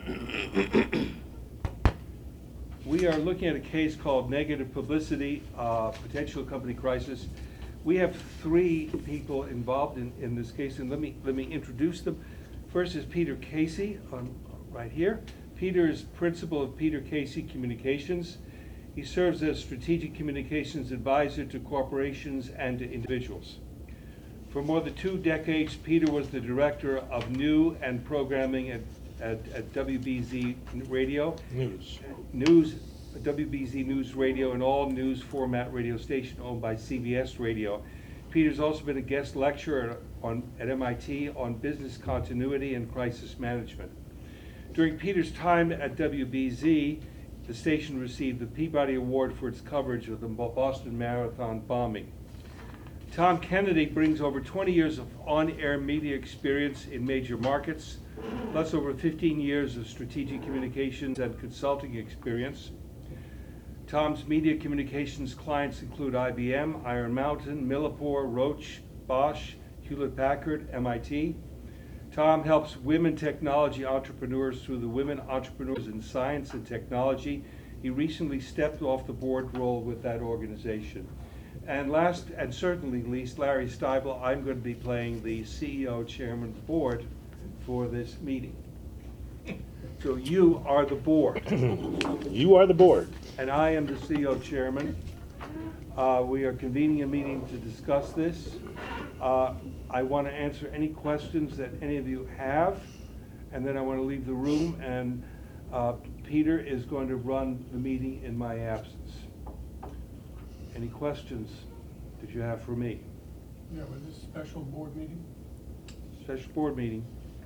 We are looking at a case called Negative Publicity, Potential Company Crisis. We have three people involved in this case, and let me introduce them. First is Peter Casey, right here. Peter is principal of Peter Casey Communications. He serves as strategic communications advisor to corporations and to individuals. For more than 2 decades, Peter was the director of new and programming at WBZ Radio. WBZ News Radio, an all-news format radio station owned by CBS Radio. Peter's also been a guest lecturer at MIT on business continuity and crisis management. During Peter's time at WBZ, the station received the Peabody Award for its coverage of the Boston Marathon bombing. Tom Kennedy brings over 20 years of on-air media experience in major markets, plus over 15 years of strategic communications and consulting experience. Tom's media communications clients include IBM, Iron Mountain, Millipore, Roche, Bosch, Hewlett-Packard, MIT. Tom helps women technology entrepreneurs through the Women Entrepreneurs in Science and Technology. He recently stepped off the board role with that organization. And last and certainly least, Larry Steibel. I'm going to be playing the CEO, Chairman of the Board for this meeting. So you are the board. You are the board. And I am the CEO Chairman. We are convening a meeting to discuss this. I want to answer any questions that any of you have, and then I want to leave the room, and Peter is going to run the meeting in my absence. Any questions that you have for me? Yeah, was this a special board meeting? Special board meeting.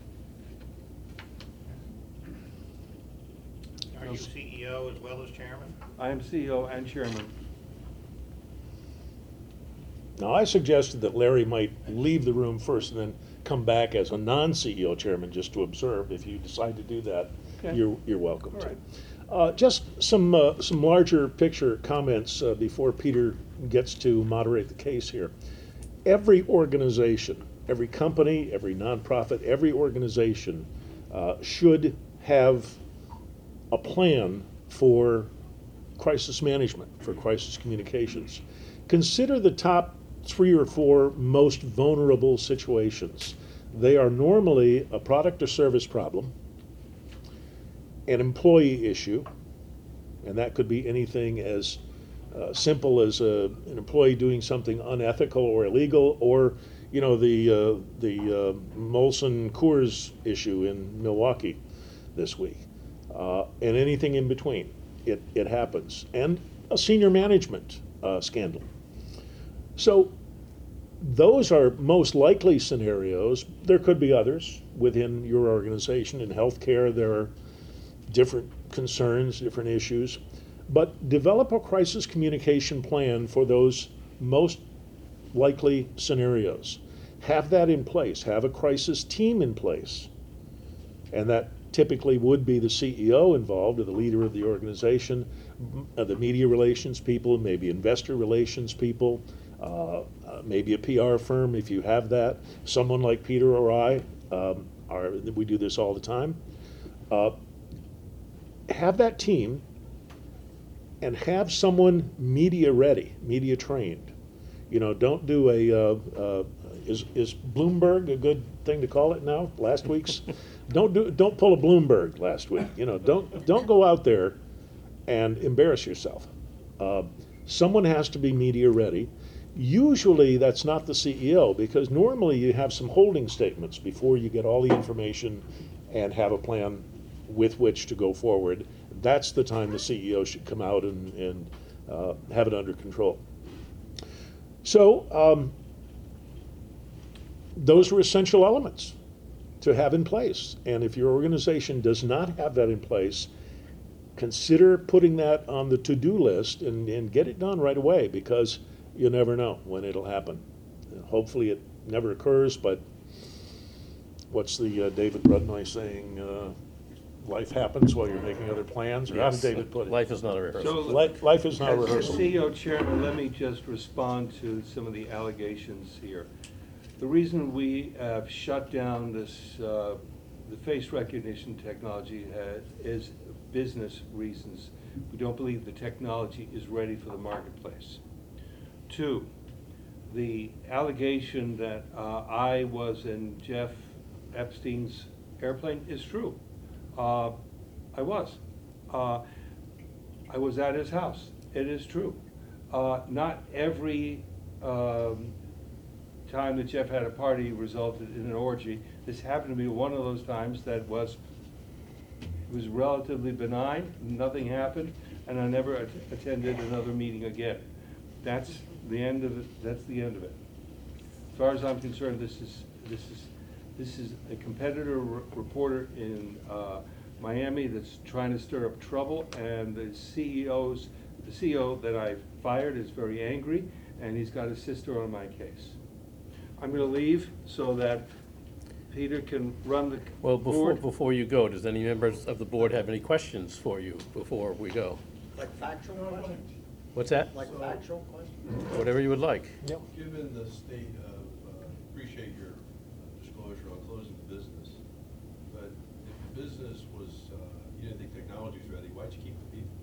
Are you CEO as well as chairman? I am CEO and Chairman. Now, I suggested that Larry might leave the room first and then come back as a non-CEO chairman just to observe. If you decide to do that, Okay. you're welcome All to. right. Just some larger picture comments before Peter gets to moderate the case here. Every organization, every company, every nonprofit, every organization should have a plan for crisis management, for crisis communications. Consider the top 3 or 4 most vulnerable situations. They are normally a product or service problem, an employee issue, and that could be anything as simple as an employee doing something unethical or illegal, or the Molson Coors issue in Milwaukee this week, and anything in between. It happens, and a senior management scandal. So those are most likely scenarios. There could be others within your organization. In healthcare, there are different concerns, different issues. But develop a crisis communication plan for those most likely scenarios. Have that in place. Have a crisis team in place. And that typically would be the CEO involved, or the leader of the organization, the media relations people, maybe investor relations people, maybe a PR firm if you have that. Someone like Peter or I, we do this all the time. Have that team and have someone media ready, media trained. Don't do is Bloomberg a good thing to call it now? Last week's? Don't pull a Bloomberg last week. Don't go out there and embarrass yourself. Someone has to be media ready. Usually that's not the CEO, because normally you have some holding statements before you get all the information and have a plan with which to go forward. That's the time the CEO should come out and have it under control. So those are essential elements to have in place. And if your organization does not have that in place, consider putting that on the to-do list and get it done right away, because you never know when it'll happen. Hopefully it never occurs, but what's the David Brudnoy saying? Life happens while you're making other plans, or how did David put it? Life is not a rehearsal. Life is not a As rehearsal. CEO Chairman, let me just respond to some of the allegations here. The reason we have shut down the face recognition technology is business reasons. We don't believe the technology is ready for the marketplace. Two, the allegation that I was in Jeff Epstein's airplane is true. I was. I was at his house. It is true. Not every time that Jeff had a party resulted in an orgy. This happened to be one of those times that was relatively benign, nothing happened, and I never attended another meeting again. That's the end of it. That's the end of it. As far as I'm concerned, this is a competitor reporter in Miami that's trying to stir up trouble, and the CEO that I fired is very angry, and he's got his sister on my case. I'm going to leave so that Peter can run the Well, board. before you go, does any members of the board have any questions for you before we go? Like factual questions? What's that? Like factual questions? Whatever you would like. Given the state of, appreciate your disclosure on closing the business, but if the business was, you didn't think technology was ready, why'd you keep the people?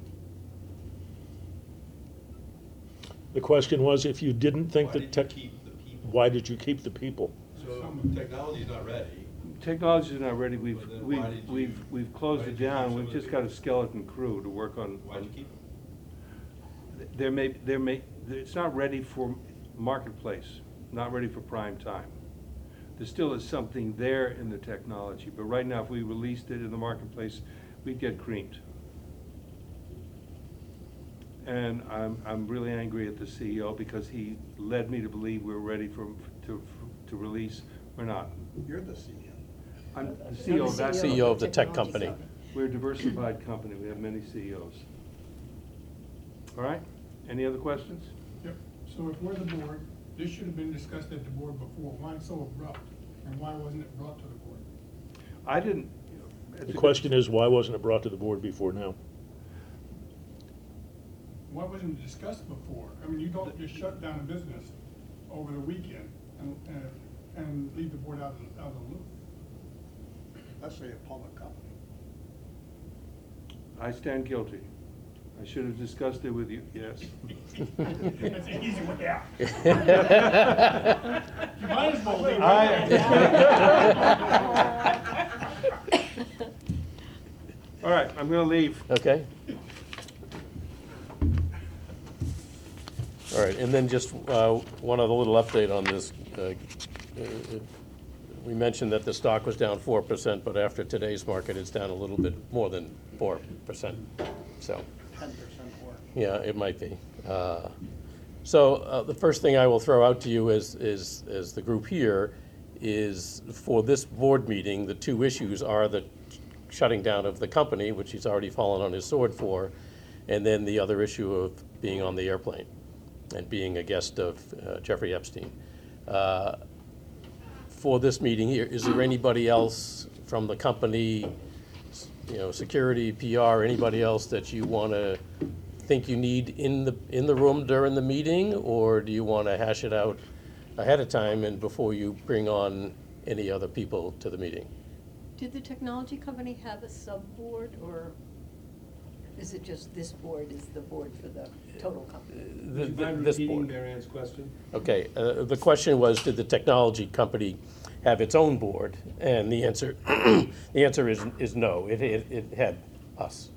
The question was, if you didn't think Why that did you keep the people? why did you keep the people? So technology's not ready. Technology is not ready. But then why did you- We've closed why it did you keep down. some We've of just the got a people? skeleton crew to work on. Why'd you keep them? It's not ready for marketplace, not ready for prime time. There still is something there in the technology, but right now, if we released it in the marketplace, we'd get creamed. And I'm really angry at the CEO because he led me to believe we're ready to release. We're not. You're the CEO. I'm the CEO of that. CEO of the tech company. We're a diversified company. We have many CEOs. All right? Any other questions? Yep, so if we're the board, this should have been discussed at the board before. Why so abrupt? And why wasn't it brought to the board? I didn't. The question is, why wasn't it brought to the board before now? Why wasn't it discussed before? I mean, you don't just shut down a business over the weekend and leave the board out of the loop. Especially a public company. I stand guilty. I should have discussed it with you, yes. That's an easy way out. You might as well leave. All right, I'm gonna leave. Okay. All right, and then just one other little update on this. We mentioned that the stock was down 4%, but after today's market, it's down a little bit more than 4%. So, 10% more. yeah, it might be. So the first thing I will throw out to you as the group here is for this board meeting, the two issues are the shutting down of the company, which he's already fallen on his sword for, and then the other issue of being on the airplane and being a guest of Jeffrey Epstein. For this meeting here, is there anybody else from the company, security, PR, anybody else that you want to think you need in the room during the meeting, or do you want to hash it out ahead of time and before you bring on any other people to the meeting? Did the technology company have a sub-board, or is it just this board is the board for the total company? Would you mind This repeating board. Mary Ann's question? Okay, the question was, did the technology company have its own board? And the answer, the answer is no. It had us.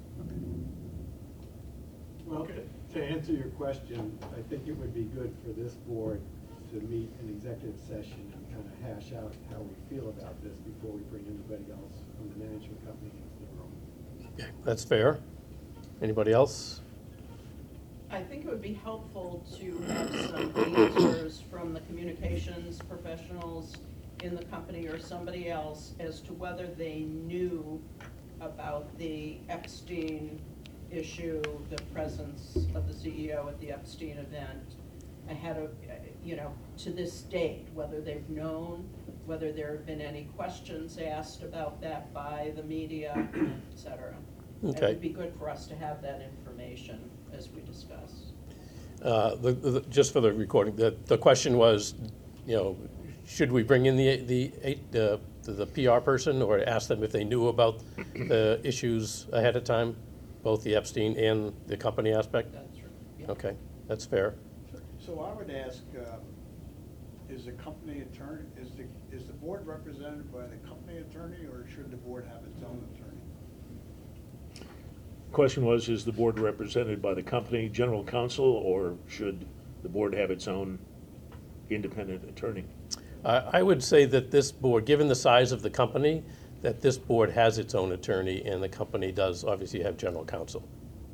Well, to answer your question, I think it would be good for this board to meet in executive session and kind of hash out how we feel about this before we bring anybody else from the management company into the room. Okay, that's fair. Anybody else? I think it would be helpful to have some answers from the communications professionals in the company or somebody else as to whether they knew about the Epstein issue, the presence of the CEO at the Epstein event ahead of, to this date, whether they've known, whether there have been any questions asked about that by the media, et cetera. It Okay. would be good for us to have that information as we discuss. Just for the recording, the question was, should we bring in the the PR person or ask them if they knew about the issues ahead of time, both the Epstein and the company aspect? That's true. Yeah. Okay, that's fair. So I would ask, is the company attorney, is the board represented by the company attorney, or should the board have its own attorney? Question was, is the board represented by the company general counsel, or should the board have its own independent attorney? I would say that this board, given the size of the company, that this board has its own attorney, and the company does obviously have general counsel.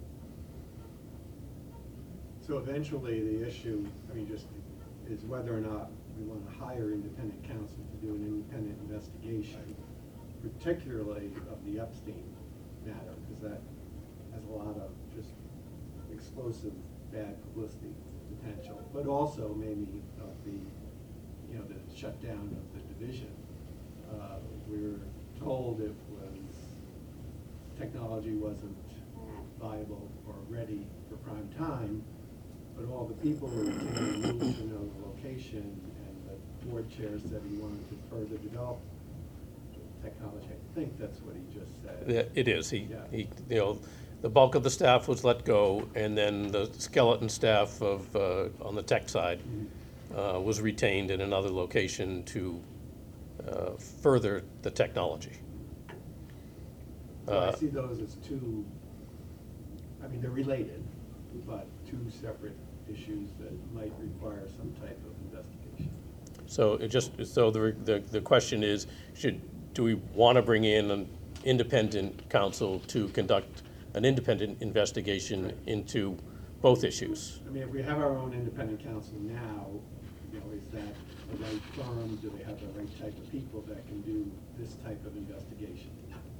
So eventually, the issue, I mean, just is whether or not we want to hire independent counsel to do an independent investigation, particularly of the Epstein matter, because that has a lot of just explosive bad publicity potential, but also maybe of the, you know, the shutdown of the division. We were told it was, technology wasn't viable or ready for prime time, but all the people who came moved to know the location, and the board chair said he wanted to further develop technology. I think that's what he just said. Yeah, it is. Yeah. He, you know, the bulk of the staff was let go, and then the skeleton staff of, on the tech side, was retained in another location to further the technology. So I see those as two, I mean, they're related, but two separate issues that might require some type of investigation. So it just, so the question is, do we want to bring in an independent counsel to conduct an independent investigation into both issues? I mean, if we have our own independent counsel now, you know, is that the right firm? Do they have the right type of people that can do this type of investigation?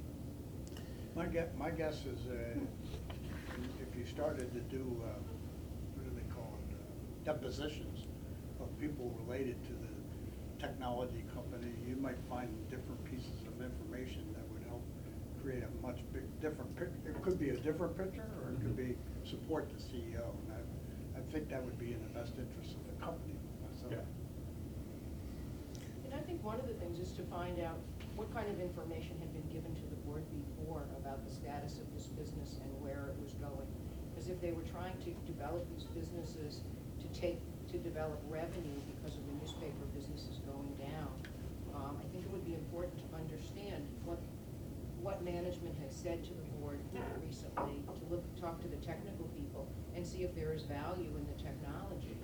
My guess is, if you started to do, what do they call it, depositions of people related to the technology company, you might find different pieces of information that would help create a much different picture. It could be a different picture, or it could be support the CEO. And I think that would be in the best interest of the company. So, Yeah. And I think one of the things is to find out what kind of information had been given to the board before about the status of this business and where it was going. Because if they were trying to develop these businesses to develop revenue because of the newspaper businesses going down, I think it would be important to understand what management has said to the board recently, to talk to the technical people and see if there is value in the technology.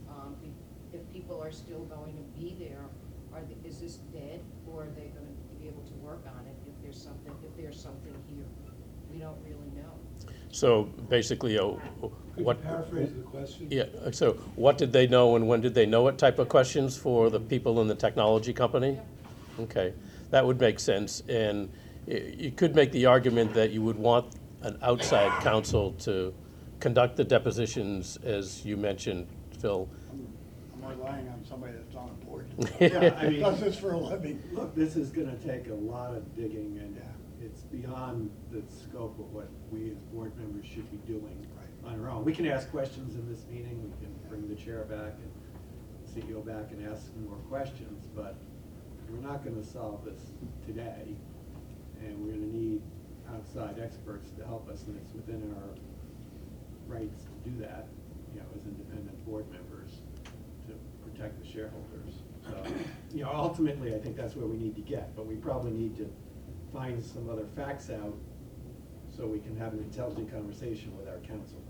If people are still going to be there, is this dead, or are they going to be able to work on it if there's something here? We don't really know. So basically, Could what? you paraphrase the question? Yeah, so what did they know and when did they know it type of questions for the people in the technology company? Okay, that would make sense. And you could make the argument that you would want an outside counsel to conduct the depositions, as you mentioned, Phil. I'm relying on somebody that's on a board. Yeah, I mean, Does this for a living. Look, this is gonna take a lot of digging, and it's beyond the scope of what we as board members should be doing on our own. We can ask questions in this meeting, we can bring the chair back and CEO back and ask some more questions, but we're not gonna solve this today, and we're gonna need outside experts to help us, and it's within our rights to do that, you know, as independent board members, to protect the shareholders. So, you know, ultimately, I think that's where we need to get, but we probably need to find some other facts out so we can have an intelligent conversation with our counsel.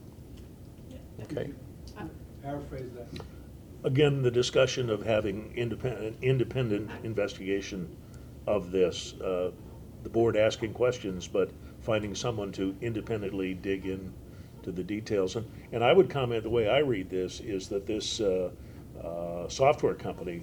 Okay. Paraphrase that. Again, the discussion of having independent investigation of this, the board asking questions, but finding someone to independently dig in to the details. And I would comment, the way I read this is that this software company,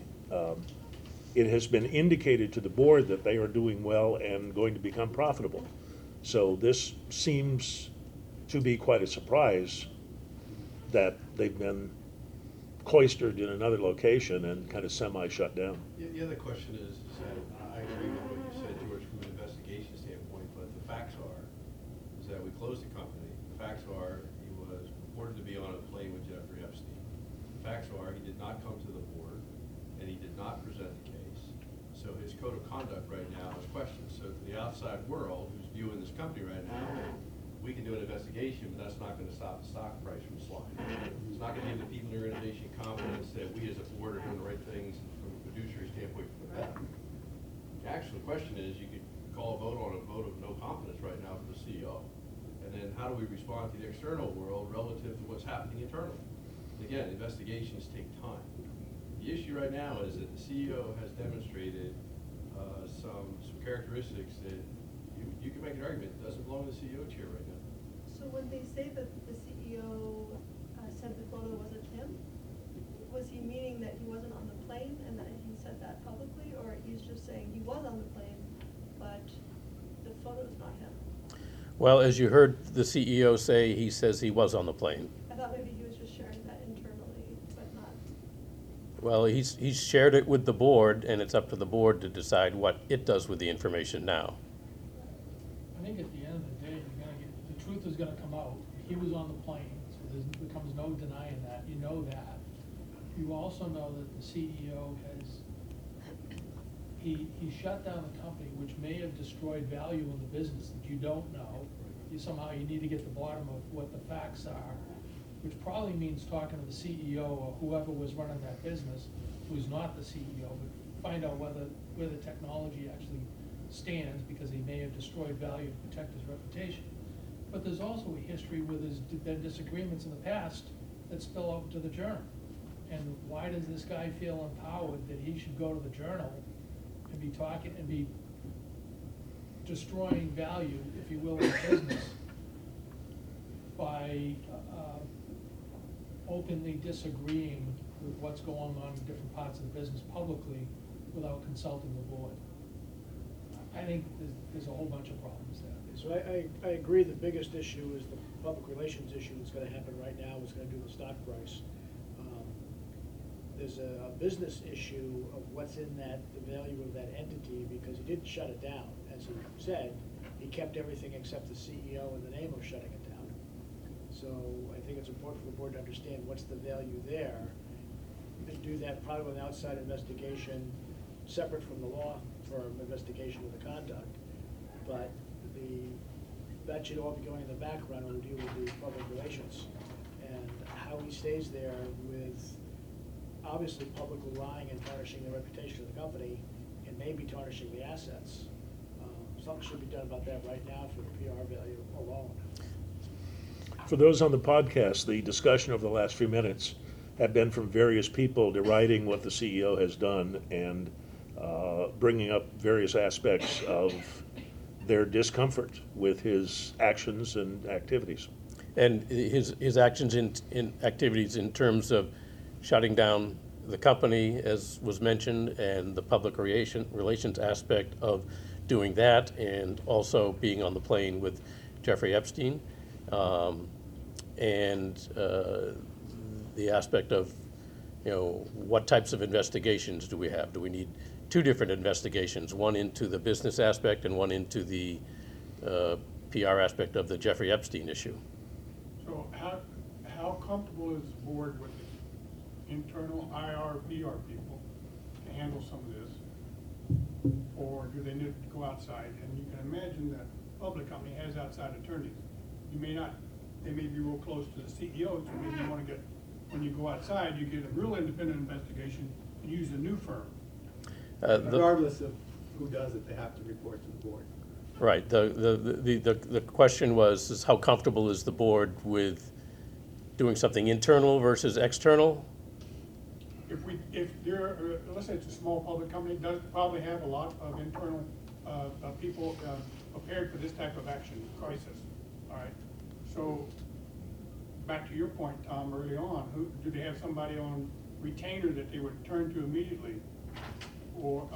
it has been indicated to the board that they are doing well and going to become profitable. So this seems to be quite a surprise that they've been cloistered in another location and kind of semi-shut down. The other question is that I agree with what you said, George, from an investigation standpoint, but the facts is that we closed the company. The facts are he was reported to be on a plane with Jeffrey Epstein. The facts are he did not come to the board and he did not present the case. So his code of conduct right now is questioned. So to the outside world who's viewing this company right now, we can do an investigation, but that's not gonna stop the stock price from sliding. It's not gonna give the people in the organization confidence that we as a board are doing the right things from a fiduciary standpoint for the better. The actual question is, you could call a vote on a vote of no confidence right now for the CEO. And then how do we respond to the external world relative to what's happening internally? Again, investigations take time. The issue right now is that the CEO has demonstrated some characteristics that you can make an argument doesn't belong in the CEO chair right now. So when they say that the CEO said the photo wasn't him, was he meaning that he wasn't on the plane and that he said that publicly, or he's just saying he was on the plane, but the photo's not him? Well, as you heard the CEO say, he says he was on the plane. I thought maybe he was just sharing that internally, but not. Well, he's shared it with the board, and it's up to the board to decide what it does with the information now. I think at the end of the day, you're gonna get, the truth is gonna come out. He was on the plane, so there becomes no denying that. You know that. You also know that the CEO he shut down the company, which may have destroyed value in the business that you don't know. You need to get to the bottom of what the facts are, which probably means talking to the CEO or whoever was running that business, who's not the CEO, but find out where the technology actually stands, because he may have destroyed value to protect his reputation. But there's also a history where there's been disagreements in the past that spill over to the Journal. And why does this guy feel empowered that he should go to the Journal and be talking and be destroying value, if you will, in business by openly disagreeing with what's going on in different parts of the business publicly without consulting the board? I think there's a whole bunch of problems there. So I agree the biggest issue is the public relations issue that's gonna happen right now, is gonna do the stock price. There's a business issue of what's in the value of that entity, because he didn't shut it down, as he said. He kept everything except the CEO in the name of shutting it down. So I think it's important for the board to understand what's the value there, and do that probably with an outside investigation, separate from the law firm investigation of the conduct. But that should all be going in the background when we deal with the public relations. And how he stays there with obviously publicly lying and tarnishing the reputation of the company, and maybe tarnishing the assets. Something should be done about that right now for the PR value alone. For those on the podcast, the discussion over the last few minutes have been from various people deriding what the CEO has done and bringing up various aspects of their discomfort with his actions and activities. And his actions in activities in terms of shutting down the company, as was mentioned, and the public relations aspect of doing that, and also being on the plane with Jeffrey Epstein, and the aspect of, what types of investigations do we have? Do we need two different investigations, one into the business aspect and one into the PR aspect of the Jeffrey Epstein issue? So how comfortable is the board with internal IR, PR people to handle some of this? Or do they need to go outside? And you can imagine that a public company has outside attorneys. They may be real close to the CEO, so maybe you want to get, when you go outside, you get a real independent investigation and use a new firm. Regardless of who does it, they have to report to the board. Right. The question was how comfortable is the board with doing something internal versus external? If they're, let's say it's a small public company, it does probably have a lot of internal people prepared for this type of action, crisis, all right? So, back to your point, Tom, early on, do they have somebody on retainer that they would turn to immediately for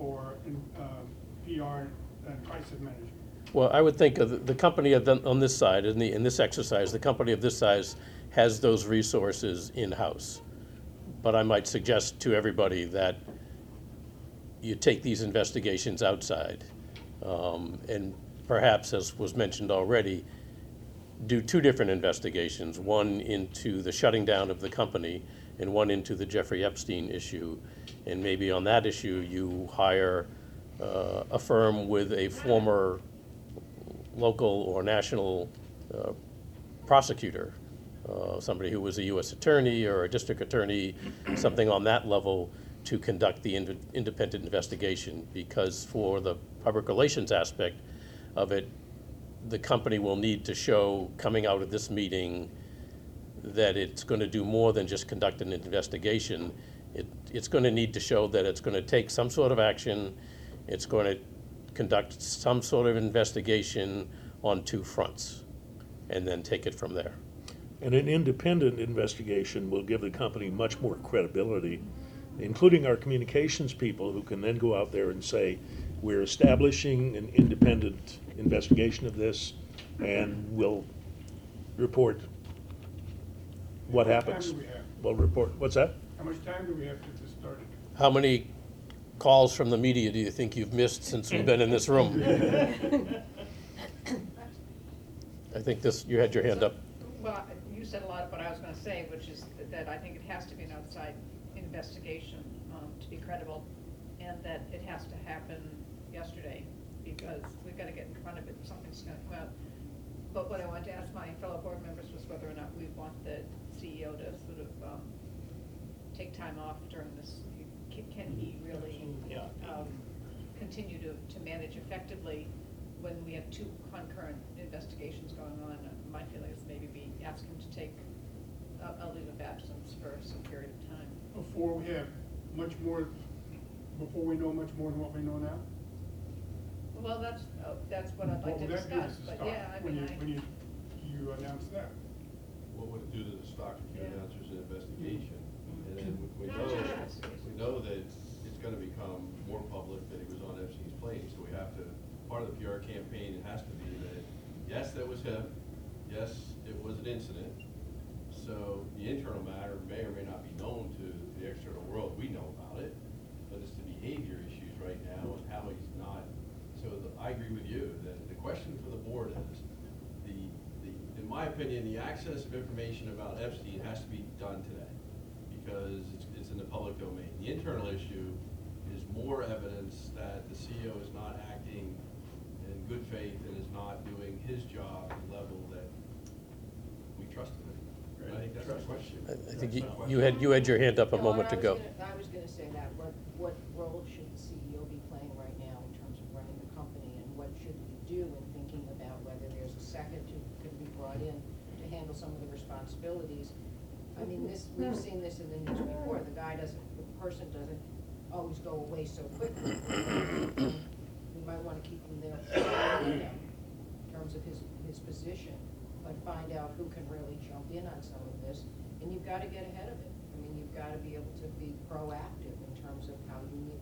PR and crisis management? Well, I would think of the company on this side, in this exercise, the company of this size has those resources in-house. But I might suggest to everybody that you take these investigations outside, and perhaps, as was mentioned already, do two different investigations, one into the shutting down of the company and one into the Jeffrey Epstein issue. And maybe on that issue, you hire a firm with a former local or national prosecutor, somebody who was a U.S. attorney or a district attorney, something on that level, to conduct the independent investigation, because for the public relations aspect of it, the company will need to show, coming out of this meeting, that it's going to do more than just conduct an investigation. It's going to need to show that it's going to take some sort of action, it's going to conduct some sort of investigation on two fronts, and then take it from there. And an independent investigation will give the company much more credibility, including our communications people, who can then go out there and say, we're establishing an independent investigation of this, and we'll report what How much time happens. do we have? We'll report, what's that? How much time do we have to get this started? How many calls from the media do you think you've missed since we've been in this room? I think you had your hand up. Well, you said a lot of what I was gonna say, which is that I think it has to be an outside investigation to be credible, and that it has to happen yesterday, because we've gotta get in front of it, something's gonna come out. But what I wanted to ask my fellow board members was whether or not we want the CEO to sort of take time off during this. Can he really continue to manage effectively when we have two concurrent investigations going on? My feeling is maybe we ask him to take a leave of absence for some period of time. Before we have much more, before we know much more than what we know now? Well, that's what I'd like to What would that be discuss, as a but start, yeah, I when mean, you announce that? What would it do to the stock if you Yeah. announce there's an investigation? And then we No, know, yes. we know that it's gonna become more public that he was on Epstein's plane, so we have to, part of the PR campaign, it has to be that, yes, that was him, yes, it was an incident, so the internal matter may or may not be known to the external world, we know about it, but it's the behavior issues right now and how he's not, so I agree with you, that the question for the board is, in my opinion, the access of information about Epstein has to be done today, because it's in the public domain. The internal issue is more evidence that the CEO is not acting in good faith and is not doing his job at the level that we trust him in. I think that's the question. I think you had your hand up a moment ago. I was gonna say that, what role should the CEO be playing right now in terms of running the company, and what should we do in thinking about whether there's a second who could be brought in to handle some of the responsibilities? I mean, we've seen this in the news before, the person doesn't always go away so quickly. We might wanna keep him there in terms of his position, but find out who can really jump in on some of this, and you've gotta get ahead of it. I mean, you've gotta be able to be proactive in terms of how you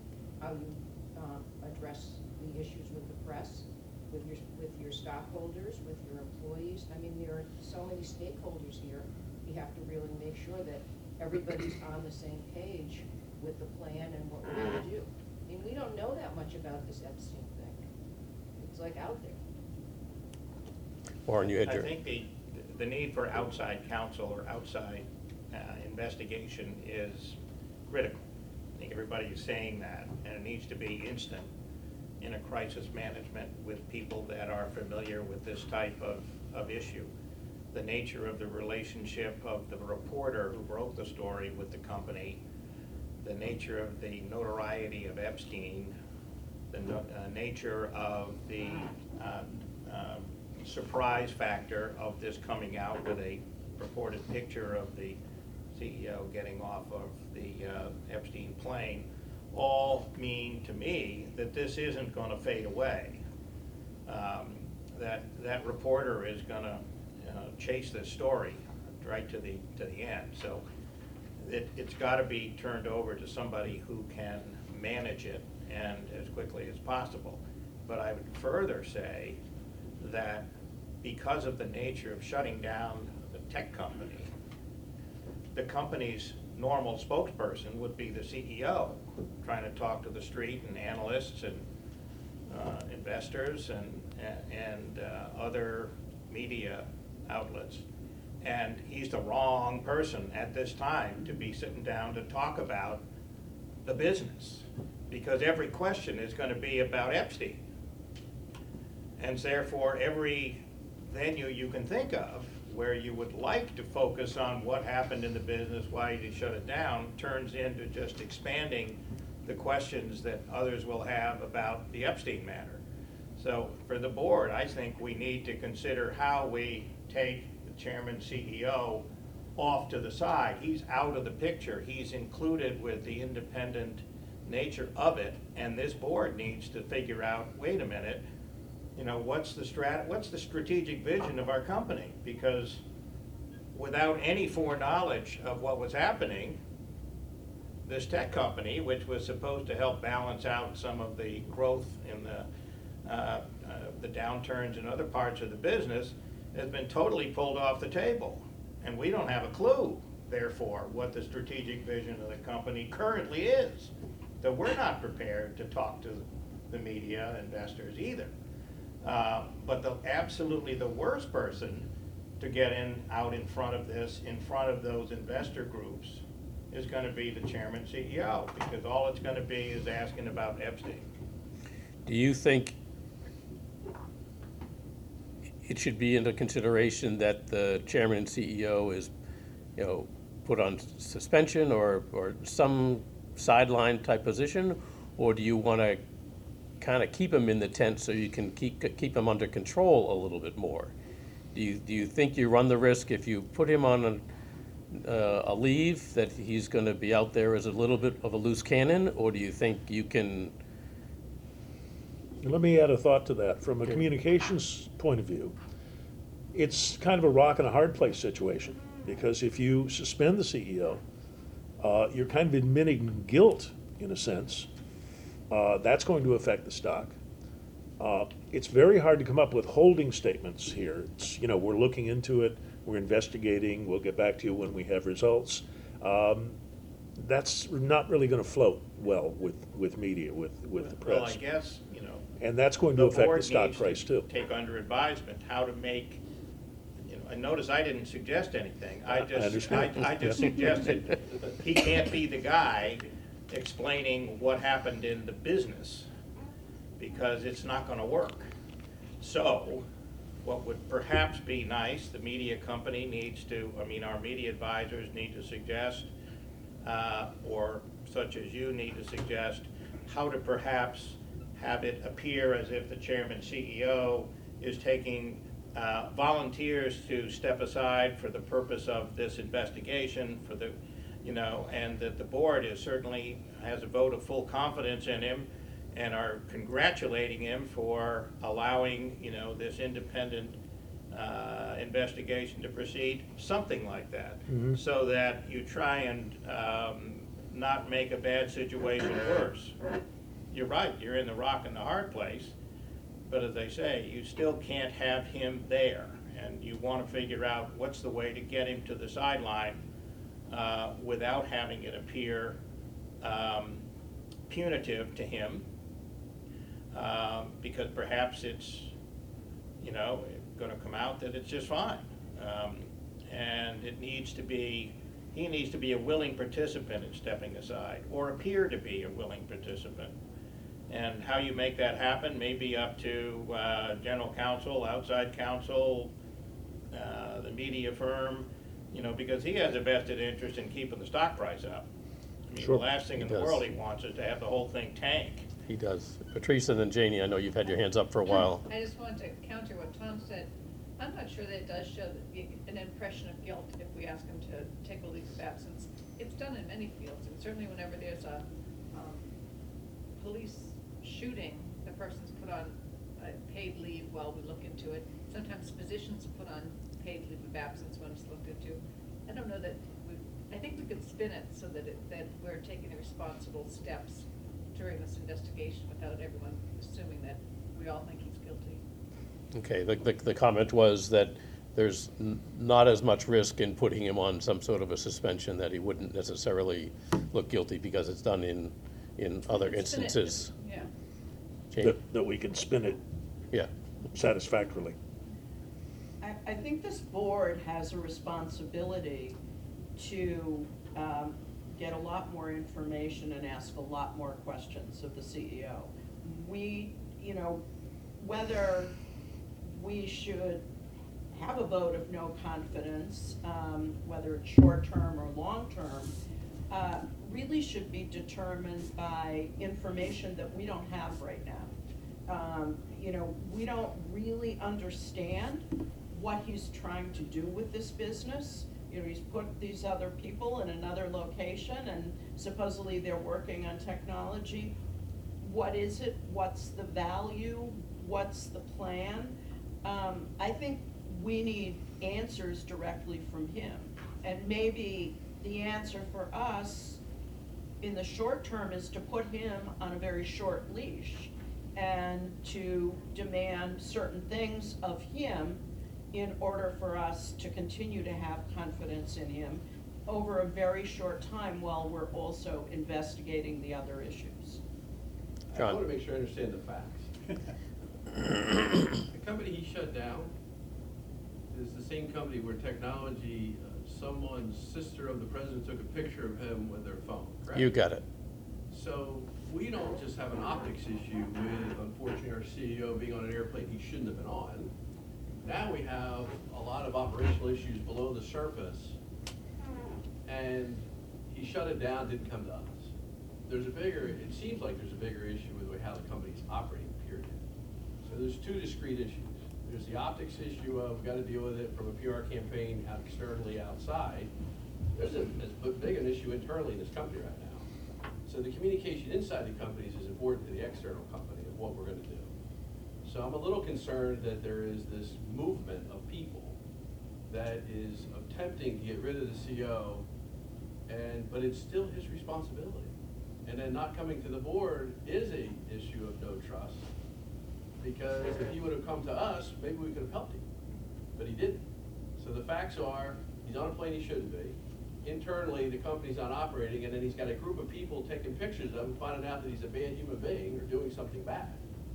address the issues with the press, with your stockholders, with your employees. I mean, there are so many stakeholders here. You have to really make sure that everybody's on the same page with the plan and what we're gonna do. I mean, we don't know that much about this Epstein thing. It's like out there. Warren, you had I your. think the need for outside counsel or outside investigation is critical. I think everybody is saying that, and it needs to be instant in a crisis management with people that are familiar with this type of issue. The nature of the relationship of the reporter who broke the story with the company, the nature of the notoriety of Epstein, the nature of the surprise factor of this coming out with a purported picture of the CEO getting off of the Epstein plane, all mean to me that this isn't going to fade away. That reporter is going to chase this story right to the end. So it's got to be turned over to somebody who can manage it and as quickly as possible. But I would further say that because of the nature of shutting down the tech company, the company's normal spokesperson would be the CEO, trying to talk to the street and analysts and investors and other media outlets. And he's the wrong person at this time to be sitting down to talk about the business. because every question is gonna be about Epstein. And therefore, every venue you can think of where you would like to focus on what happened in the business, why you shut it down, turns into just expanding the questions that others will have about the Epstein matter. So for the board, I think we need to consider how we take the chairman, CEO off to the side. He's out of the picture. He's included with the independent nature of it, and this board needs to figure out, wait a minute, you know, what's the strategic vision of our company? Because without any foreknowledge of what was happening, this tech company, which was supposed to help balance out some of the growth in the downturns in other parts of the business, has been totally pulled off the table. And we don't have a clue, therefore, what the strategic vision of the company currently is. So we're not prepared to talk to the media, investors either. But absolutely the worst person to get out in front of this, in front of those investor groups, is going to be the chairman, CEO, because all it's going to be is asking about Epstein. Do you think it should be into consideration that the chairman and CEO is, you know, put on suspension or some sideline type position? Or do you want to kind of keep him in the tent so you can keep him under control a little bit more? Do you think you run the risk if you put him on a leave that he's going to be out there as a little bit of a loose cannon, or do you think you can? Let me add a thought to that. From a communications point of view, it's kind of a rock and a hard place situation, because if you suspend the CEO, you're kind of admitting guilt in a sense. That's going to affect the stock. It's very hard to come up with holding statements here. It's, you know, we're looking into it, we're investigating, we'll get back to you when we have results. That's not really going to float well with media, with the press. Well, I guess, you know. And that's going to affect the stock price too. Take under advisement how to make, you know, and notice I didn't suggest anything. I just suggested he can't be the guy explaining what happened in the business, because it's not going to work. So what would perhaps be nice, the media company needs to, our media advisors need to suggest, or such as you need to suggest, how to perhaps have it appear as if the chairman CEO is taking volunteers to step aside for the purpose of this investigation, for the, you know, and that the board is certainly has a vote of full confidence in him and are congratulating him for allowing, you know, this independent investigation to proceed, something like that, so that you try and not make a bad situation worse. You're right, you're in the rock and the hard place, but as I say, you still can't have him there, and you want to figure out what's the way to get him to the sideline without having it appear punitive to him, because perhaps it's, you know, going to come out that it's just fine, and it needs to be, he needs to be a willing participant in stepping aside, or appear to be a willing participant. And how you make that happen may be up to general counsel, outside counsel, the media firm, you know, because he has a vested interest in keeping the stock price up. Sure. The last thing in the world he wants is to have the whole thing tank. He does. Patrice and then Janie, I know you've had your hands up for a while. I just wanted to counter what Tom said. I'm not sure that it does show an impression of guilt if we ask him to take a leave of absence. It's done in many fields, and certainly whenever there's a police shooting, the person's put on paid leave while we look into it. Sometimes physicians put on paid leave of absence when it's looked into. I don't know that I think we could spin it so that that we're taking the responsible steps during this investigation without everyone assuming that we all think he's guilty. Okay, the comment was that there's not as much risk in putting him on some sort of a suspension, that he wouldn't necessarily look guilty because it's done in other instances. Yeah. Jane? That we can spin it satisfactorily. I think this board has a responsibility to get a lot more information and ask a lot more questions of the CEO. We, you know, whether we should have a vote of no confidence, whether it's short-term or long-term, really should be determined by information that we don't have right now. You know, we don't really understand what he's trying to do with this business. You know, he's put these other people in another location and supposedly they're working on technology. What is it? What's the value? What's the plan? I think we need answers directly from him. And maybe the answer for us in the short term is to put him on a very short leash and to demand certain things of him in order for us to continue to have confidence in him over a very short time while we're also investigating the other issues. I want to make sure I understand the facts. The company he shut down is the same company where technology, someone's sister of the president took a picture of him with their phone, correct? You got it. So we don't just have an optics issue with, unfortunately, our CEO being on an airplane he shouldn't have been on. Now we have a lot of operational issues below the surface, and he shut it down, didn't come to us. There's a bigger, it seems like there's a bigger issue with how the company's operating, period. So there's two discrete issues. There's the optics issue of, we've got to deal with it from a PR campaign out externally outside. There's as big an issue internally in this company right now. So the communication inside the companies is important to the external company of what we're going to do. So I'm a little concerned that there is this movement of people that is attempting to get rid of the CEO, but it's still his responsibility. And then not coming to the board is a issue of no trust, because if he would have come to us, maybe we could have helped him, but he didn't. So the facts are, he's on a plane he shouldn't be. Internally, the company's not operating, and then he's got a group of people taking pictures of him, finding out that he's a bad human being or doing something bad.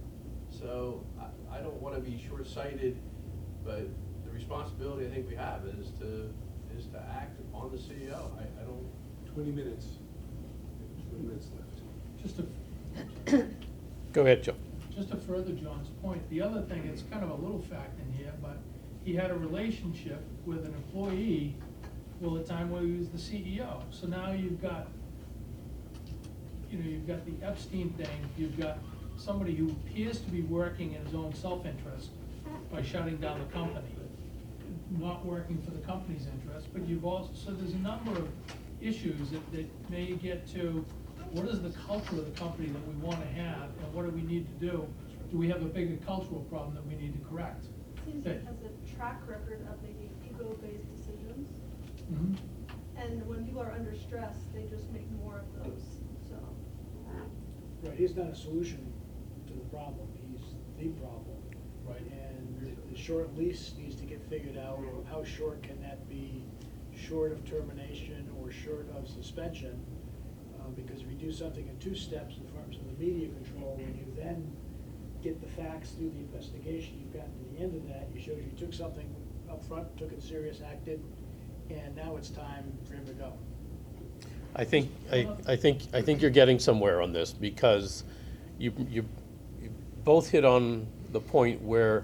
So I don't want to be short-sighted, but the responsibility I think we have is to act on the CEO. I don't. 20 minutes. 20 minutes left. Just to, Go ahead, Joe. just to further John's point, the other thing, it's kind of a little fact in here, but he had a relationship with an employee well, the time where he was the CEO. So now you've got, you know, you've got the Epstein thing, you've got somebody who appears to be working in his own self-interest by shutting down the company, not working for the company's interest, but you've also, so there's a number of issues that may get to what is the culture of the company that we want to have and what do we need to do? Do we have a bigger cultural problem that we need to correct? Seems like it has a track record of making ego-based decisions. Mhm. And when people are under stress, they just make more of those, so. Right, he's not a solution to the problem, he's the problem. Right. And the short lease needs to get figured out. How short can that be, short of termination or short of suspension? Because if you do something in two steps in terms of the media control, when you then get the facts through the investigation, you've gotten to the end of that, you showed you took something up front, took it serious, acted, and now it's time for him to go. I think you're getting somewhere on this, because you both hit on the point where,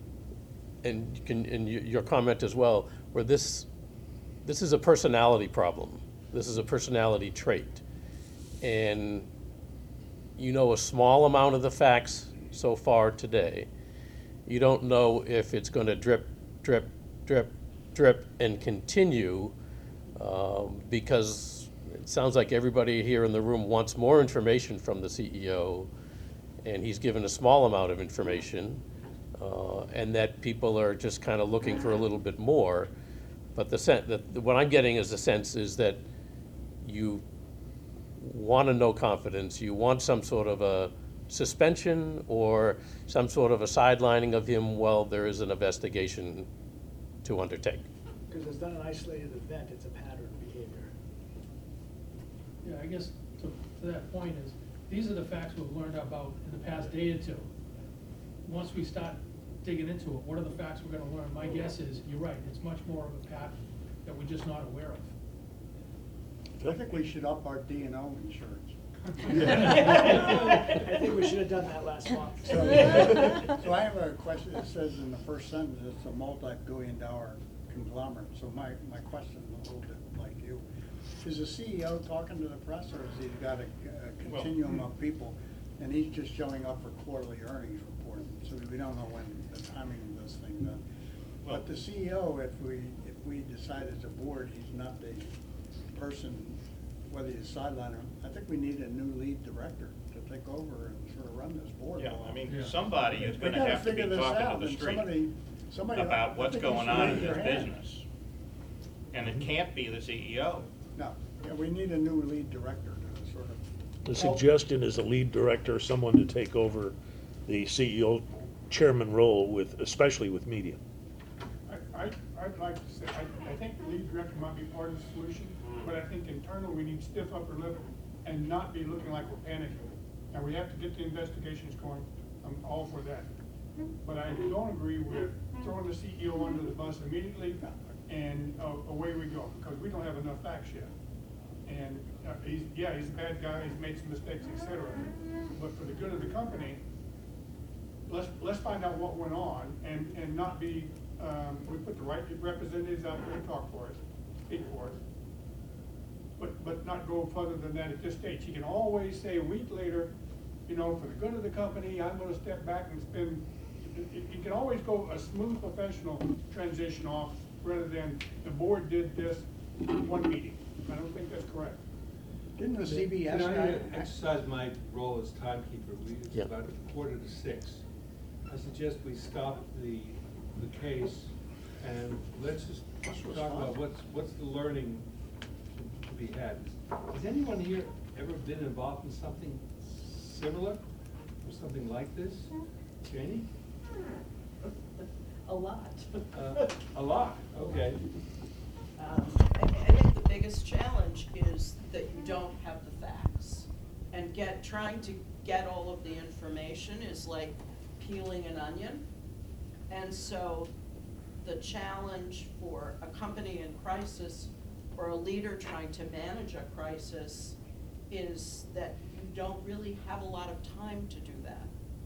and your comment as well, where this is a personality problem. This is a personality trait. And you know a small amount of the facts so far today. You don't know if it's going to drip, drip, drip, drip, and continue, because it sounds like everybody here in the room wants more information from the CEO, and he's given a small amount of information, and that people are just kind of looking for a little bit more. But what I'm getting as a sense is that you want to know confidence, you want some sort of a suspension or some sort of a sidelining of him while there is an investigation to undertake. Because it's not an isolated event, it's a pattern of behavior. Yeah, I guess to that point is, these are the facts we've learned about in the past day or two. Once we start digging into it, what are the facts we're gonna learn? My guess is, you're right, it's much more of a pattern that we're just not aware of. I think we should up our D&O insurance. I think we should have done that last month. So I have a question. It says in the first sentence, it's a multi-billion-dollar conglomerate. So my question is a little bit like you. Is the CEO talking to the press, or has he got a continuum of people, and he's just showing up for quarterly earnings reporting? So we don't know when the timing of this thing done. But the CEO, if we decide as a board, he's not the person, whether you sideline him, I think we need a new lead director to take over and sort of run this board. Yeah, along. I mean, somebody is We gonna gotta have to be figure this talking out, to the and street somebody about what's I think going they should on in raise this their hand. business. And it can't be the CEO. No, yeah, we need a new lead director to sort of. The suggestion is a lead director, someone to take over the CEO chairman role with, especially with media. I'd like to say, I think the lead director might be part of the solution, but I think internally we need stiff upper lip and not be looking like we're panicking. Now, we have to get the investigations going, I'm all for that. But I don't agree with throwing the CEO under the bus immediately and away we go, because we don't have enough facts yet. And he's a bad guy, he's made some mistakes, et cetera. But for the good of the company, let's find out what went on and not be, we put the right representatives out there to talk for us, speak for us. But not go further than that at this stage. He can always say a week later, you know, for the good of the company, I'm gonna step back and spend, you can always go a smooth professional transition off rather than the board did this in one meeting. I don't think that's correct. Didn't the CBS Can I guy? exercise my role as timekeeper? It's Yeah. about 5:45. I suggest we stop the case and let's just talk about what's the learning to be had. Has anyone here ever been involved in something similar or something like this? Janie? A lot. A lot, okay. I think the biggest challenge is that you don't have the facts. And trying to get all of the information is like peeling an onion. And so the challenge for a company in crisis or a leader trying to manage a crisis is that you don't really have a lot of time to do that.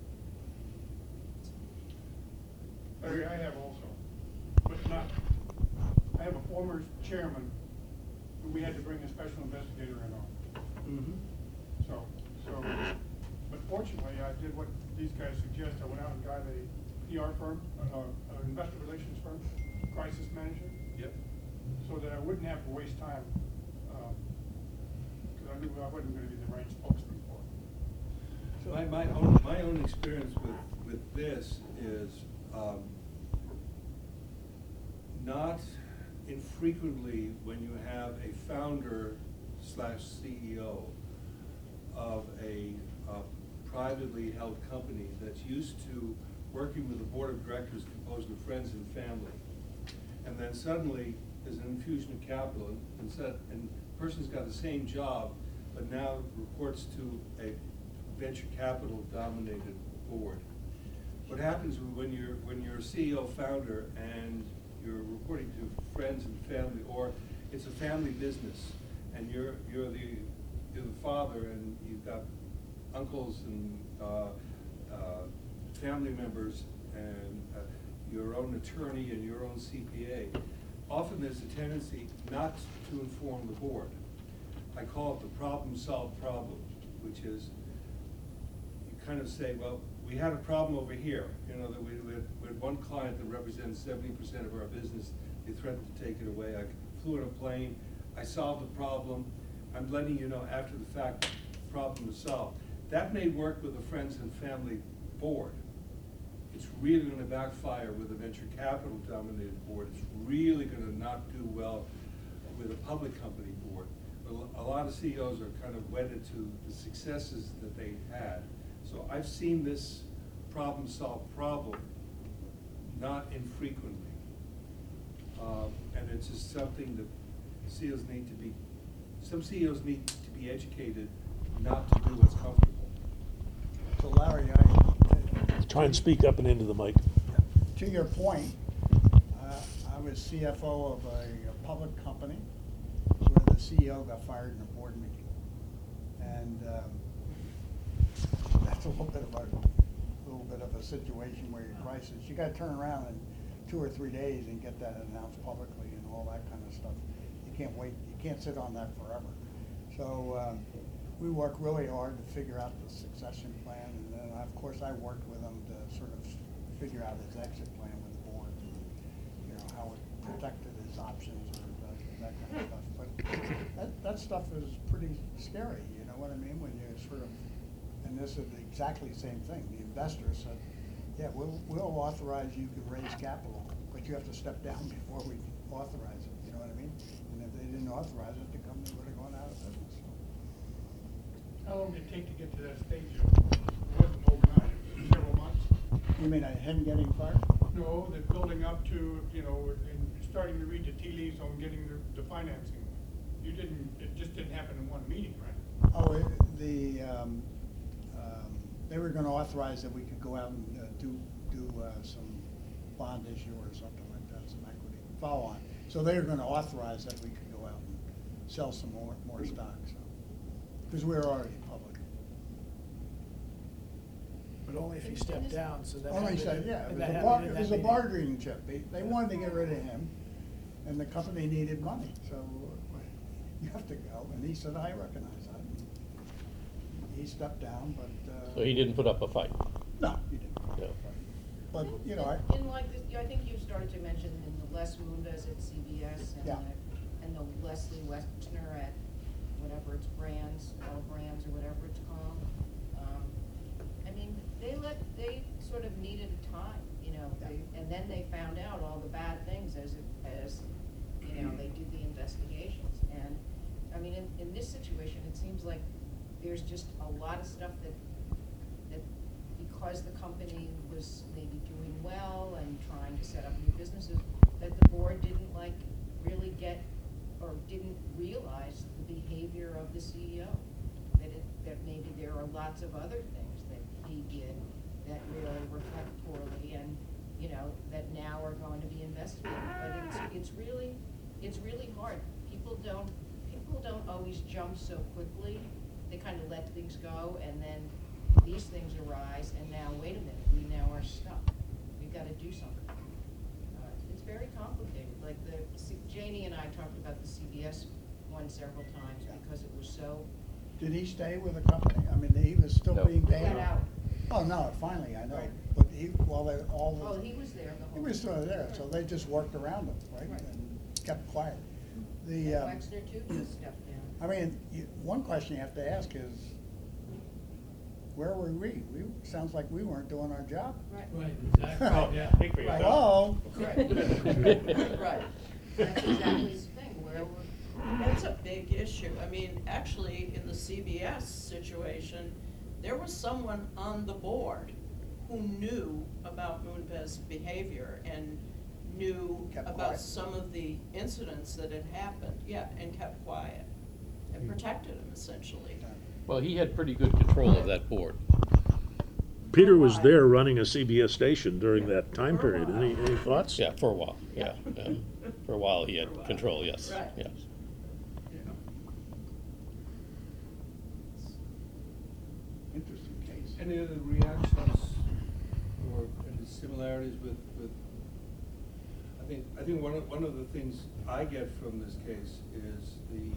I have also, but not, I have a former chairman who we had to bring a special investigator in on. So, but fortunately, I did what these guys suggest. I went out and got a PR firm, an investor relations firm, crisis management. Yep. So that I wouldn't have to waste time, because I knew I wasn't gonna be the right spokesman for it. My own experience with this is not infrequently when you have a founder / CEO of a privately held company that's used to working with a board of directors composed of friends and family, and then suddenly there's an infusion of capital, and the person's got the same job, but now reports to a venture capital dominated board. What happens when you're a CEO founder and you're reporting to friends and family, or it's a family business, and you're the father, and you've got uncles and family members and your own attorney and your own CPA. Often there's a tendency not to inform the board. I call it the problem-solved problem, which is you kind of say, well, we had a problem over here. You know, that we had one client that represents 70% of our business. They threatened to take it away. I flew in a plane. I solved the problem. I'm letting you know after the fact the problem is solved. That may work with a friends and family board. It's really going to backfire with a venture capital dominated board. It's really going to not do well with a public company board. But a lot of CEOs are kind of wedded to the successes that they had. So I've seen this problem-solved problem not infrequently. And it's just something that CEOs need to be, some CEOs need to be educated not to do what's comfortable. So Larry, Try and speak up and into the mic. to your point, I was CFO of a public company where the CEO got fired in a board meeting. And that's a little bit of a situation where you're crisis. You gotta turn around in 2 or 3 days and get that announced publicly and all that kind of stuff. You can't wait, you can't sit on that forever. So we worked really hard to figure out the succession plan, and then, of course, I worked with him to sort of figure out his exit plan with the board, and, you know, how it protected his options or that kind of stuff. But that stuff is pretty scary, you know what I mean, when you sort of, and this is exactly the same thing. The investor said, yeah, we'll authorize you to raise capital, but you have to step down before we authorize it, you know what I mean? And if they didn't authorize it, the company would have gone out of business. How long did it take to get to that stage? It wasn't overnight, it was several months. You mean him getting fired? No, the building up to, you know, and starting to read the tea leaves on getting the financing. It just didn't happen in one meeting, right? Oh, they were gonna authorize that we could go out and do some bond issue or something like that, some equity, follow on. So they were gonna authorize that we could go out and sell some more stock, so, because we were already public. But only if you step down, so that. Only happened- said, yeah, and it that was happened in it that was a meeting. bargaining chip. They wanted to get rid of him, and the company needed money, so you have to go, and he said, I recognize that. He stepped down, but. So he didn't put up a fight? No, he didn't. No. But, you know, In like this, I think you started to mention in the Les Moonves at CBS and Yeah. and the Leslie Wexner at whatever it's brands, All Brands or whatever it's called. I mean, they sort of needed time, you know, and then they found out all the bad things as you know, they did the investigations. And, I mean, in this situation, it seems like there's just a lot of stuff that because the company was maybe doing well and trying to set up new businesses, that the board didn't really get or didn't realize the behavior of the CEO. That maybe there are lots of other things that he did that really reflect poorly and, you know, that now are going to be investigated. But it's really hard. People don't always jump so quickly. They kind of let things go, and then these things arise, and now, wait a minute, we now are stuck. We've got to do something. It's very complicated. Like Janie and I talked about the CBS one several times because it was so. did he stay with the company? I mean, he was still No. being He paid? got out. Oh, no, finally, I know. Right. But he He was there the whole. he was still there, so they just worked around him, right? Right. And kept quiet. And Wexner too just stepped down. I mean, one question you have to ask is, where were we? Sounds like we weren't doing our job. Right. Right, exactly, yeah. Speak for yourself. Hello? Right. That's exactly the thing, where we're. That's a big issue. I mean, actually, in the CBS situation, there was someone on the board who knew about Moonves' behavior and knew Kept about quiet. some of the incidents that had happened, and kept quiet. And protected him, essentially. Well, he had pretty good control of that board. Peter was there running a CBS station during that time For a period. while. Any thoughts? Yeah, for a while, yeah. For a while, he had For a while. control, yes, Right. yes. Interesting case. Any other reactions or any similarities with, I think one of the things I get from this case is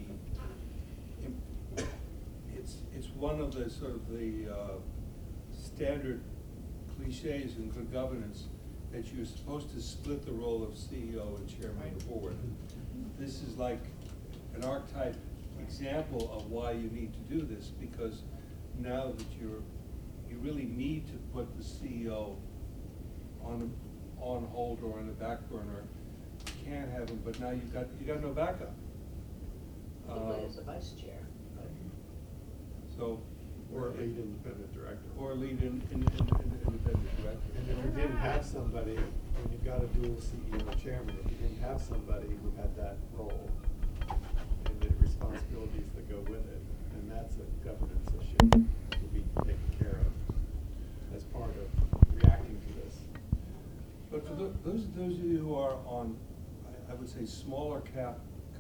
it's one of the sort of the standard cliches in good governance that you're supposed to split the role of CEO and chairman of the board. This is like an archetype example of why you need to do this, because now that you really need to put the CEO on hold or on the back burner. You can't have him, but now you got no backup. Probably as a vice chair. So. Or a lead independent director. Or a lead independent director. And if you didn't have somebody, when you've got a dual CEO chairman, if you didn't have somebody who had that role and the responsibilities that go with it, then that's a governance issue to be taken care of as part of reacting to this. But for those of you who are on, I would say, smaller cap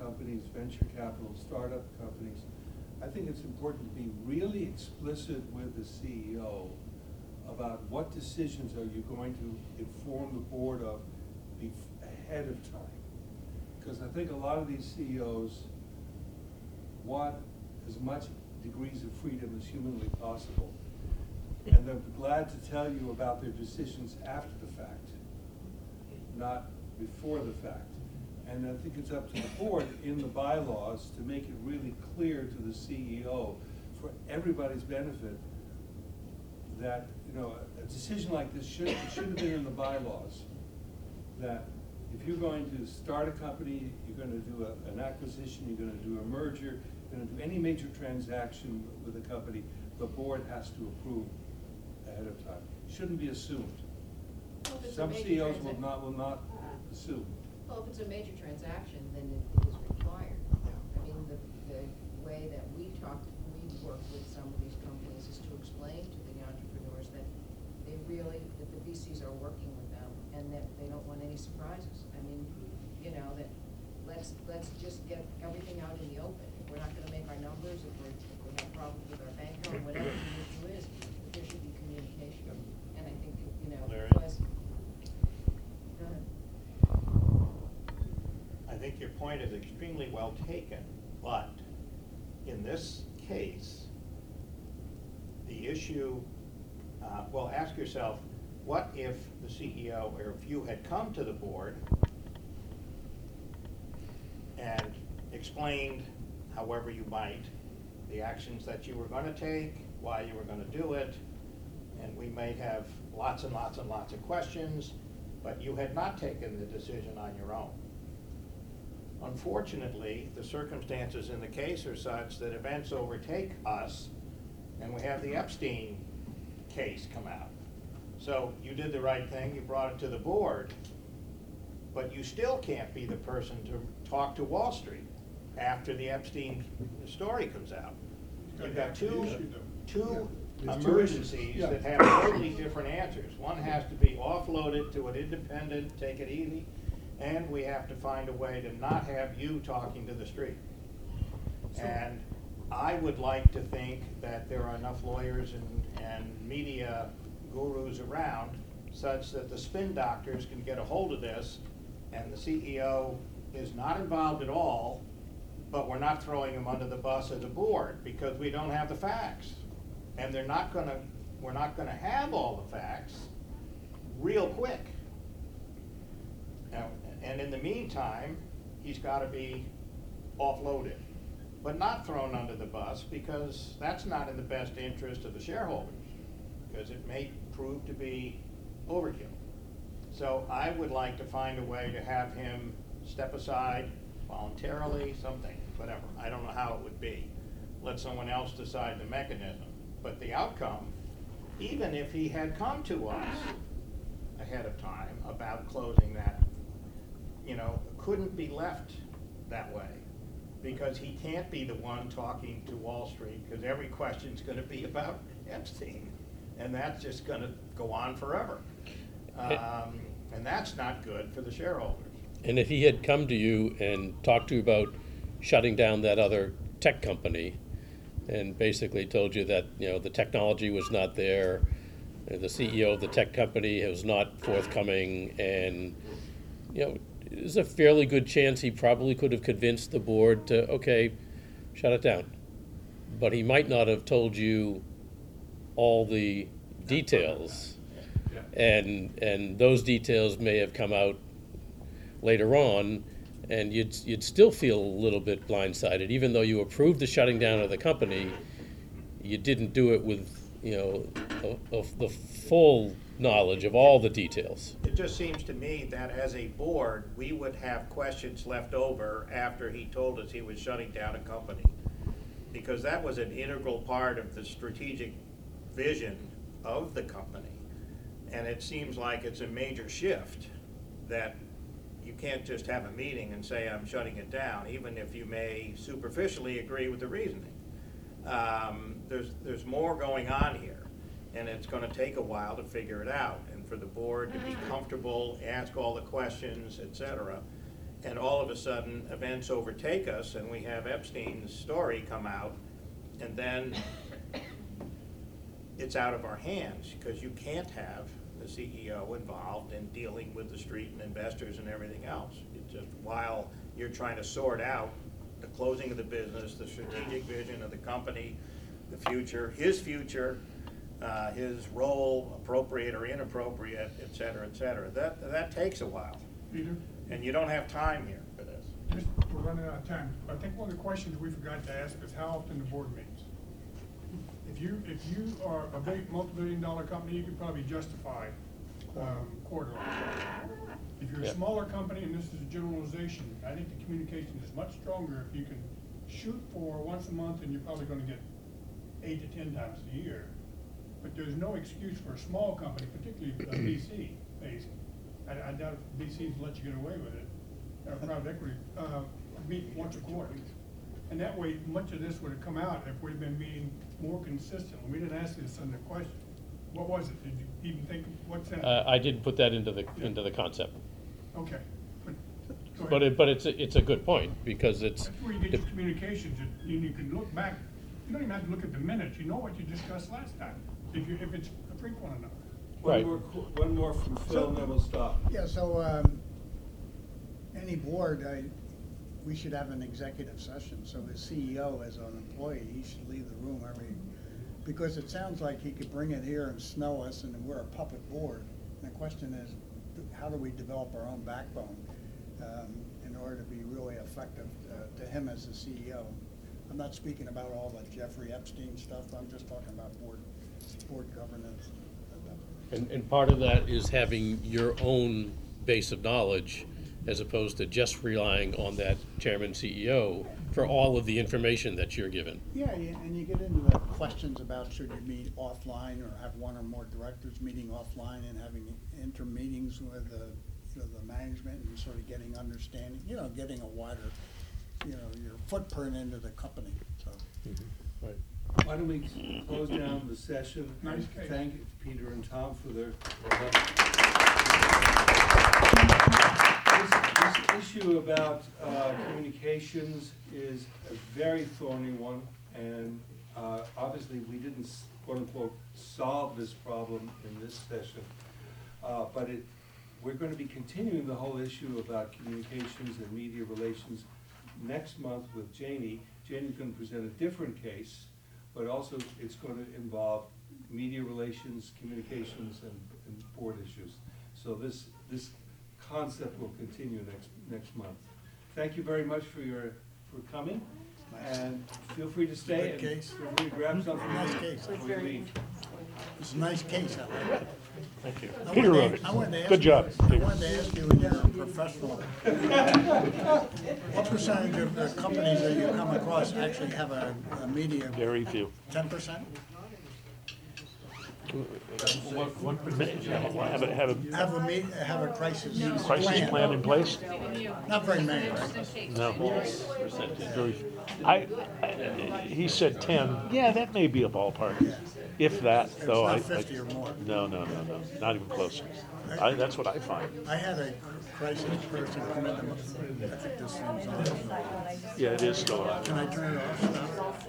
companies, venture capital, startup companies, I think it's important to be really explicit with the CEO about what decisions are you going to inform the board of ahead of time. Because I think a lot of these CEOs want as much degrees of freedom as humanly possible. And they're glad to tell you about their decisions after the fact, not before the fact. And I think it's up to the board in the bylaws to make it really clear to the CEO, for everybody's benefit, that, you know, a decision like this should have been in the bylaws. That if you're going to start a company, you're going to do an acquisition, you're going to do a merger, you're going to do any major transaction with a company, the board has to approve ahead of time. Shouldn't be assumed. Well, if it's a Some major CEOs will not assume. Well, if it's a major transaction, then it is required. I mean, the way that we work with some of these companies is to explain to the entrepreneurs that that the VCs are working with them and that they don't want any surprises. I mean, you know, that let's just get everything out in the open. If we're not gonna make our numbers, if we have problems with our bank account, whatever the issue is, there should be communication. And I think, you know, Larry? was, go ahead. I think your point is extremely well taken, but in this case, the issue, well, ask yourself, what if the CEO, or if you had come to the board and explained, however you might, the actions that you were going to take, why you were going to do it, and we may have lots and lots and lots of questions, but you had not taken the decision on your own. Unfortunately, the circumstances in the case are such that events overtake us, and we have the Epstein case come out. So you did the right thing, you brought it to the board, but you still can't be the person to talk to Wall Street after the Epstein story comes out. You've got two emergencies that have totally different answers. One has to be offloaded to an independent, take it easy, and we have to find a way to not have you talking to the street. And I would like to think that there are enough lawyers and media gurus around such that the spin doctors can get a hold of this and the CEO is not involved at all, but we're not throwing him under the bus as a board because we don't have the facts. And we're not gonna have all the facts real quick. Now, and in the meantime, he's gotta be offloaded, but not thrown under the bus because that's not in the best interest of the shareholders, because it may prove to be overkill. So I would like to find a way to have him step aside voluntarily, something, whatever. I don't know how it would be. Let someone else decide the mechanism. But the outcome, even if he had come to us ahead of time about closing that, you know, couldn't be left that way. Because he can't be the one talking to Wall Street, because every question's gonna be about Epstein. And that's just gonna go on forever. And that's not good for the shareholders. And if he had come to you and talked to you about shutting down that other tech company and basically told you that, you know, the technology was not there, the CEO of the tech company was not forthcoming, and, you know, there's a fairly good chance he probably could have convinced the board to, okay, shut it down. But he might not have told you all the details. And those details may have come out later on, and you'd still feel a little bit blindsided, even though you approved the shutting down of the company. You didn't do it with, you know, the full knowledge of all the details. It just seems to me that as a board, we would have questions left over after he told us he was shutting down a company. Because that was an integral part of the strategic vision of the company. And it seems like it's a major shift that you can't just have a meeting and say, I'm shutting it down, even if you may superficially agree with the reasoning. There's more going on here, and it's going to take a while to figure it out, and for the board to be comfortable, ask all the questions, etc. and all of a sudden, events overtake us, and we have Epstein's story come out, and then it's out of our hands, because you can't have the CEO involved in dealing with the street and investors and everything else. It's just while you're trying to sort out the closing of the business, the strategic vision of the company, the future, his role, appropriate or inappropriate, et cetera, that takes a while. Peter? And you don't have time here for this. Just, we're running out of time. I think one of the questions we forgot to ask is how often the board meets. If you are a big multi-billion-dollar company, you could probably justify quarterly. If you're a Yeah. smaller company, and this is a generalization, I think the communication is much stronger if you can shoot for once a month, and you're probably gonna get 8 to 10 times a year. But there's no excuse for a small company, particularly a VC based. I doubt if VCs let you get away with it, private equity, meet once a quarter. And that way, much of this would have come out if we'd been meeting more consistently. We didn't ask this in the question. What was it? Did you even think, what's that? I didn't put that into the concept. Okay. Go But ahead. it's a good point, because it's. That's where you get your communications, and you can look back. You don't even have to look at the minutes. You know what you discussed last time, if it's frequent enough. Right. One more from Phil, and then we'll stop. Yeah, so, any board, we should have an executive session, so the CEO as an employee, he should leave the room because it sounds like he could bring it here and smell us, and we're a puppet board. And the question is, how do we develop our own backbone in order to be really effective to him as the CEO? I'm not speaking about all the Jeffrey Epstein stuff, I'm just talking about board governance. And part of that is having your own base of knowledge, as opposed to just relying on that chairman CEO for all of the information that you're given. Yeah, and you get into the questions about should you meet offline or have one or more directors meeting offline and having inter-meetings with the management and sort of getting understanding, getting a wider, your footprint into the company, so. Right. Why don't we close down the session? Nice case. Thank Peter and Tom for their This issue about communications is a very thorny one, and obviously we didn't quote-unquote solve this problem in this session, but we're going to be continuing the whole issue about communications and media relations next month with Janie. Janie's going to present a different case, but also it's going to involve media relations, communications, and board issues. So this concept will continue next month. Thank you very much for coming, and feel free to stay. Good case. Feel free to grab something. Nice case. before you leave. It's a nice case, I like it. Thank you. I Peter wanted wrote to- it. I wanted to ask Good you- job. I wanted to ask you, in your professional, what percentage of the companies that you come across actually have a media? Very few. 10%? Have a crisis Crisis plan in place? Not very many, right? No. Very few. He said 10. Yeah, that may be a ballpark. If that, though. It's not 50 or more. No, not even close. That's what I find. I had a crisis person come in, I think this thing's on. Yeah, it is still on. Can I turn it off now?